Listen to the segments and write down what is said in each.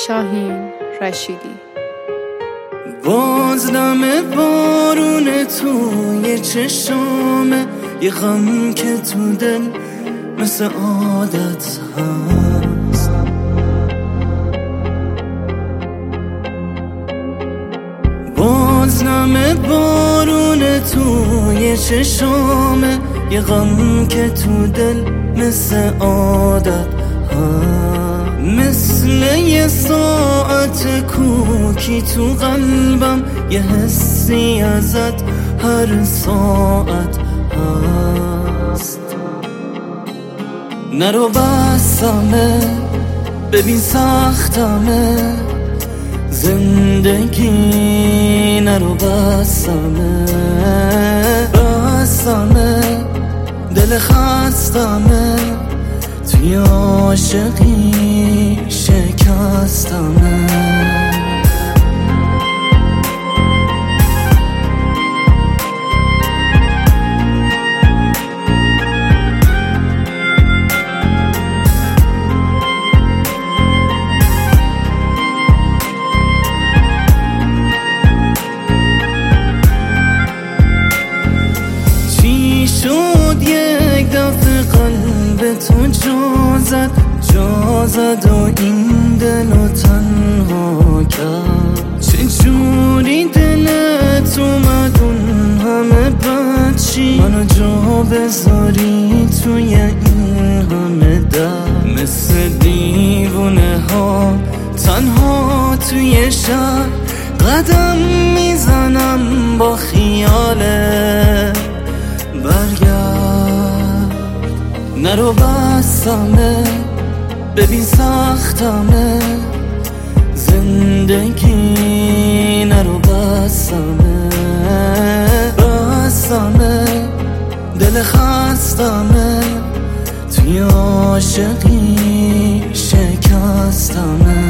شاهین رشیدی. باز دم بارون توی چشامه، یه غم که تو دل مثل عادت هست. باز دم بارون توی چشامه، یه غم که تو دل مثل عادت هست. مثل یه ساعت کوکی تو قلبم، یه حسی ازت هر ساعت هست. نرو بسمه، ببین سختمه زندگی، نرو بسمه دل خستمه، توی عاشقی شکستمه. چی شد یک دفعه قلب تو جا زد و این دلو تنها کرد؟ چجوری دلت اومد اون همه بد چی منو جا بذاری توی این همه درد؟ مثل دیوونه ها تنها توی شهر قدم میزنم با خیاله. برگرد، نرو بسمه، ببین سختمه زندگی، نرو بسمه دل خستمه، توی عاشقی شکستمه.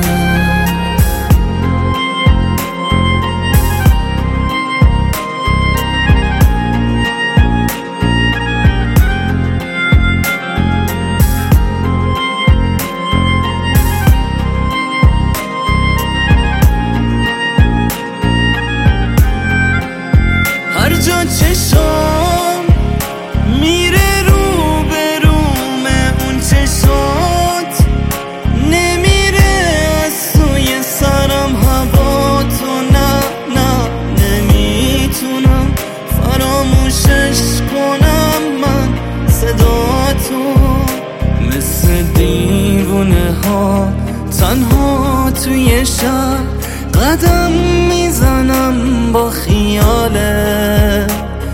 هر جا چشم میره رو به رومه، اون چشات نمیره از سوی سرم هوا تو. نه نمیتونم فراموشش کنم من صدا تو. مثل دیوونه ها تنها توی شهر قدم میزنم با خیاله.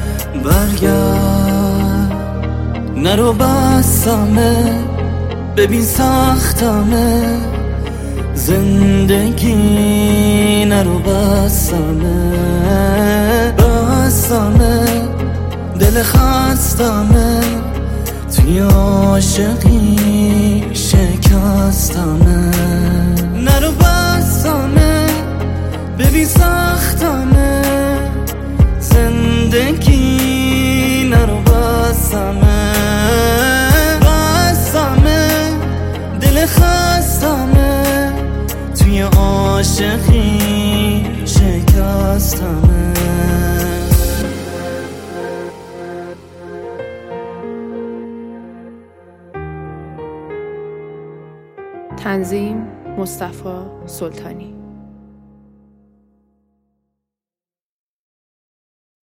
برگرد، نرو بسمه، ببین سختمه زندگی، نرو بسمه دل خستمه، توی عاشقی شکستمه. نرو بسمه، ببین سختمه زندگی، نرو بسمه دل خستمه، توی عاشقی شکستمه. تنظیم مصطفی سلطانی.